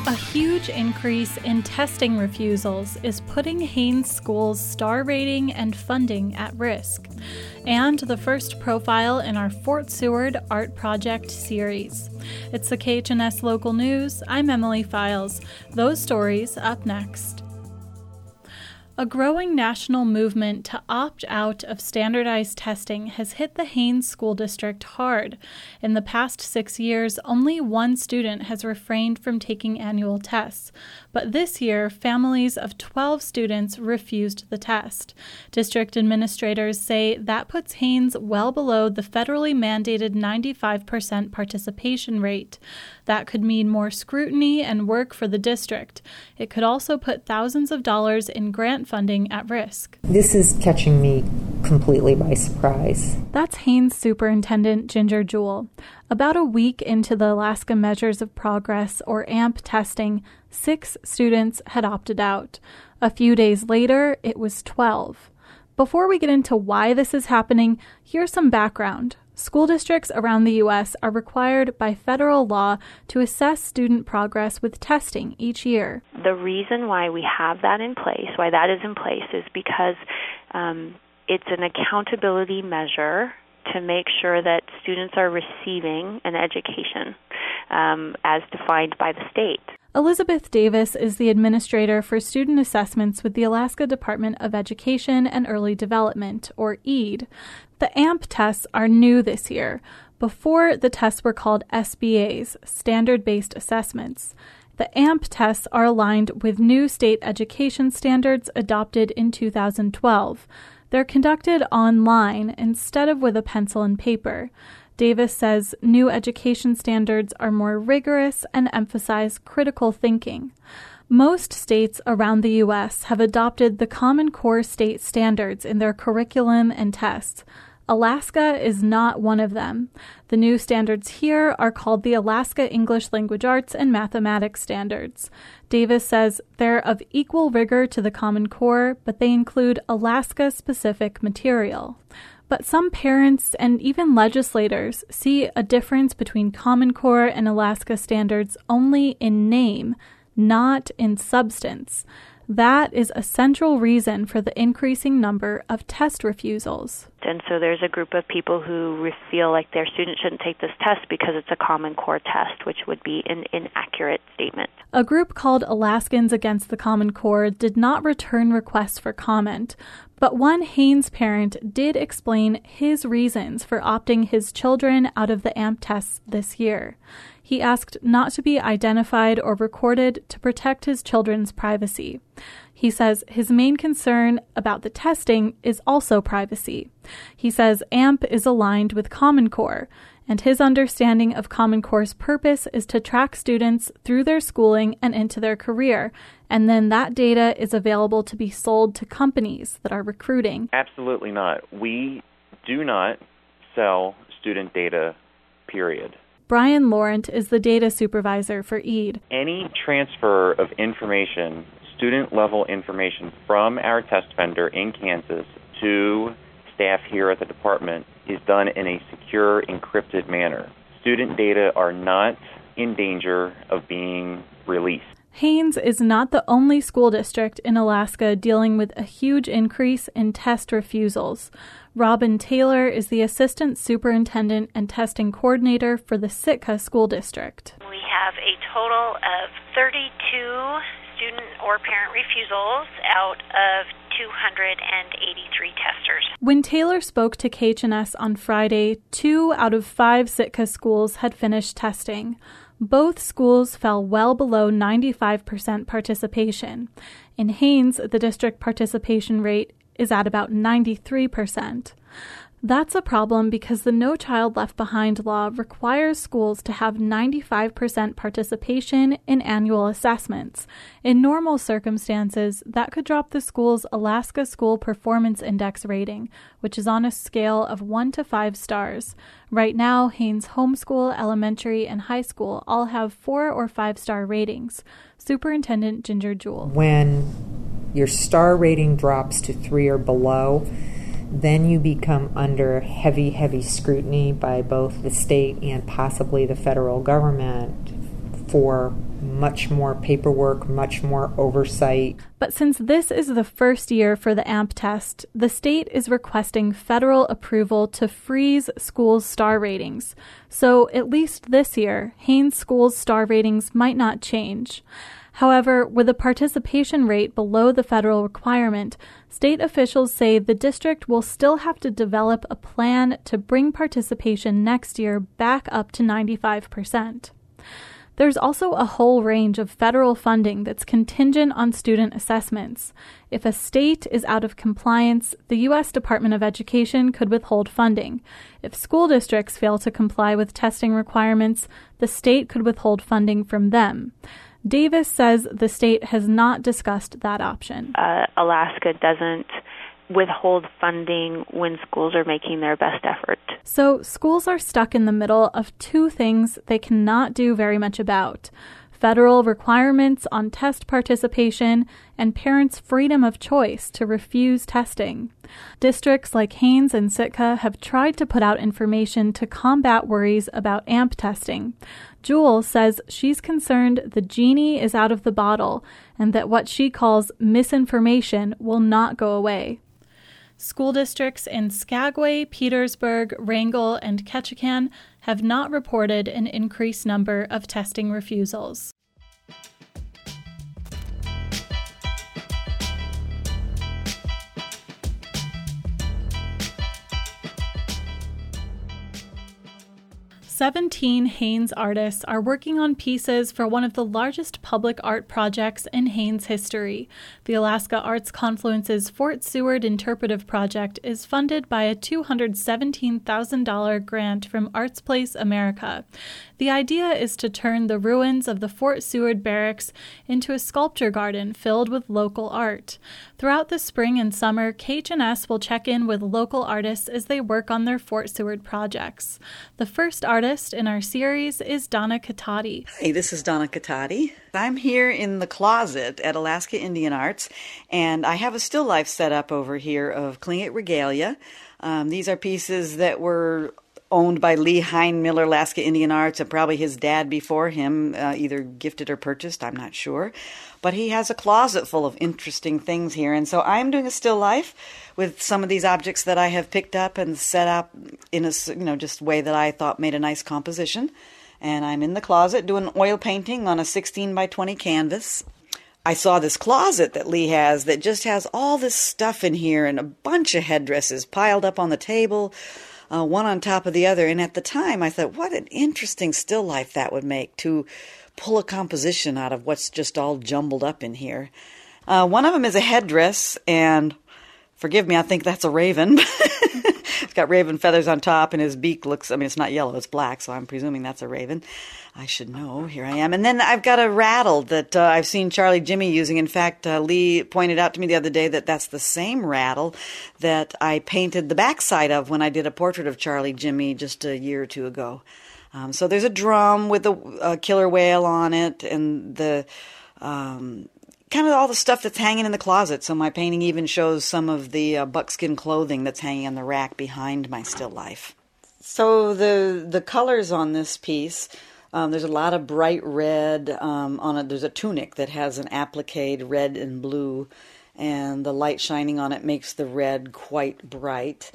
A huge increase in testing refusals is putting Haines School's star rating and funding at risk. And the first profile in our Fort Seward Art Project series. It's the KHNS Local News. I'm Emily Files. Those stories up next. A growing national movement to opt out of standardized testing has hit the Haines School District hard. In the past 6 years, only one student has refrained from taking annual tests. But this year, families of 12 students refused the test. District administrators say that puts Haines well below the federally mandated 95% participation rate. That could mean more scrutiny and work for the district. It could also put thousands of dollars in grant funding at risk. This is catching me completely by surprise. That's Haines Superintendent Ginger Jewell. About a week into the Alaska Measures of Progress, or AMP testing, 6 students had opted out. A few days later, it was 12. Before we get into why this is happening, here's some background. School districts around the U.S. are required by federal law to assess student progress with testing each year. The reason why we have that in place, why that is in place, is because it's an accountability measure to make sure that students are receiving an education as defined by the state. Elizabeth Davis is the administrator for student assessments with the Alaska Department of Education and Early Development, or EAD. The AMP tests are new this year. Before, the tests were called SBAs, Standard-Based Assessments. The AMP tests are aligned with new state education standards adopted in 2012. They're conducted online instead of with a pencil and paper. Davis says new education standards are more rigorous and emphasize critical thinking. Most states around the U.S. have adopted the Common Core state standards in their curriculum and tests. Alaska is not one of them. The new standards here are called the Alaska English Language Arts and Mathematics Standards. Davis says they're of equal rigor to the Common Core, but they include Alaska-specific material. But some parents and even legislators see a difference between Common Core and Alaska standards only in name, not in substance. That is a central reason for the increasing number of test refusals. And so there's a group of people who feel like their student shouldn't take this test because it's a Common Core test, which would be an inaccurate statement. A group called Alaskans Against the Common Core did not return requests for comment, but one Haines parent did explain his reasons for opting his children out of the AMP tests this year. He asked not to be identified or recorded to protect his children's privacy. He says his main concern about the testing is also privacy. He says AMP is aligned with Common Core, and his understanding of Common Core's purpose is to track students through their schooling and into their career, and then that data is available to be sold to companies that are recruiting. Absolutely not. We do not sell student data, period. Brian Laurent is the data supervisor for EAD. Any transfer of information, student-level information from our test vendor in Kansas to staff here at the department is done in a secure, encrypted manner. Student data are not in danger of being released. Haines is not the only school district in Alaska dealing with a huge increase in test refusals. Robin Taylor is the assistant superintendent and testing coordinator for the Sitka School District. We have a total of 32 student or parent refusals out of 283 testers. When Taylor spoke to KHNS on Friday, 2 out of 5 Sitka schools had finished testing. Both schools fell well below 95% participation. In Haines, the district participation rate is at about 93%. That's a problem because the No Child Left Behind law requires schools to have 95% participation in annual assessments. In normal circumstances, that could drop the school's Alaska School Performance Index rating, which is on a scale of 1 to 5 stars. Right now, Haines Homeschool, Elementary, and High School all have 4 or 5-star ratings. Superintendent Ginger Jewell. When your star rating drops to 3 or below, then you become under heavy scrutiny by both the state and possibly the federal government for much more paperwork, much more oversight. But since this is the first year for the AMP test, the state is requesting federal approval to freeze schools' star ratings. So at least this year, Haines School's star ratings might not change. However, with a participation rate below the federal requirement, state officials say the district will still have to develop a plan to bring participation next year back up to 95%. There's also a whole range of federal funding that's contingent on student assessments. If a state is out of compliance, the U.S. Department of Education could withhold funding. If school districts fail to comply with testing requirements, the state could withhold funding from them. Davis says the state has not discussed that option. Alaska doesn't withhold funding when schools are making their best effort. So schools are stuck in the middle of two things they cannot do very much about: federal requirements on test participation and parents' freedom of choice to refuse testing. Districts like Haines and Sitka have tried to put out information to combat worries about AMP testing. Jewel says she's concerned the genie is out of the bottle and that what she calls misinformation will not go away. School districts in Skagway, Petersburg, Wrangell, and Ketchikan have not reported an increased number of testing refusals. "17 Haines artists are working on pieces for one of the largest public art projects in Haines history. The Alaska Arts Confluence's Fort Seward Interpretive Project is funded by a $217,000 grant from Arts Place America. The idea is to turn the ruins of the Fort Seward Barracks into a sculpture garden filled with local art. Throughout the spring and summer, KHNS will check in with local artists as they work on their Fort Seward projects. The first artist in our series is Donna Katati. Hey, this is Donna Katati. I'm here in the closet at Alaska Indian Arts, and I have a still life set up over here of Tlingit regalia. These are pieces that were owned by Lee Hein Miller, Alaska Indian Arts, and probably his dad before him, either gifted or purchased, I'm not sure. But he has a closet full of interesting things here, and so I'm doing a still life with some of these objects that I have picked up and set up in a just way that I thought made a nice composition. And I'm in the closet doing oil painting on a 16 by 20 canvas. I saw this closet that Lee has that just has all this stuff in here and a bunch of headdresses piled up on the table, one on top of the other. And at the time, I thought, what an interesting still life that would make to pull a composition out of what's just all jumbled up in here. One of them is a headdress, and forgive me, I think that's a raven. It's got raven feathers on top, and his beak looks, it's not yellow, it's black, so I'm presuming that's a raven. I should know. Here I am. And then I've got a rattle that I've seen Charlie Jimmy using. In fact, Lee pointed out to me the other day that that's the same rattle that I painted the backside of when I did a portrait of Charlie Jimmy just a year or two ago. So there's a drum with a killer whale on it, and the kind of all the stuff that's hanging in the closet. So my painting even shows some of the buckskin clothing that's hanging on the rack behind my still life. So the colors on this piece, there's a lot of bright red on it. There's a tunic that has an appliqued red and blue, and the light shining on it makes the red quite bright.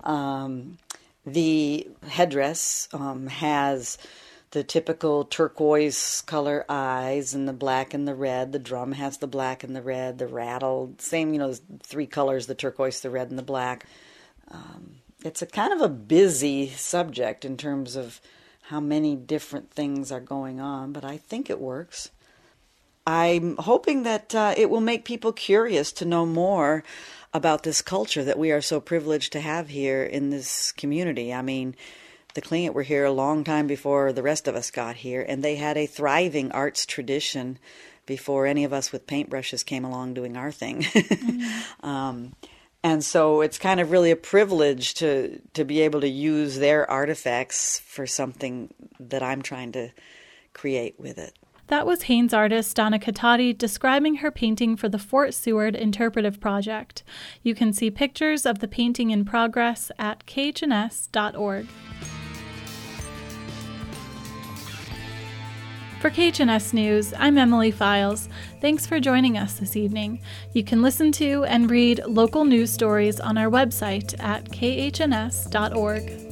The headdress has the typical turquoise color eyes and the black and the red. The drum has the black and the red. The rattle, same, three colors, the turquoise, the red, and the black. It's a kind of a busy subject in terms of how many different things are going on, but I think it works. I'm hoping that it will make people curious to know more about this culture that we are so privileged to have here in this community. The Tlingit were here a long time before the rest of us got here, and they had a thriving arts tradition before any of us with paintbrushes came along doing our thing. Mm-hmm. And so it's kind of really a privilege to be able to use their artifacts for something that I'm trying to create with it. That was Haines artist Donna Katati describing her painting for the Fort Seward Interpretive Project. You can see pictures of the painting in progress at khns.org. For KHNS News, I'm Emily Files. Thanks for joining us this evening. You can listen to and read local news stories on our website at kHNS.org.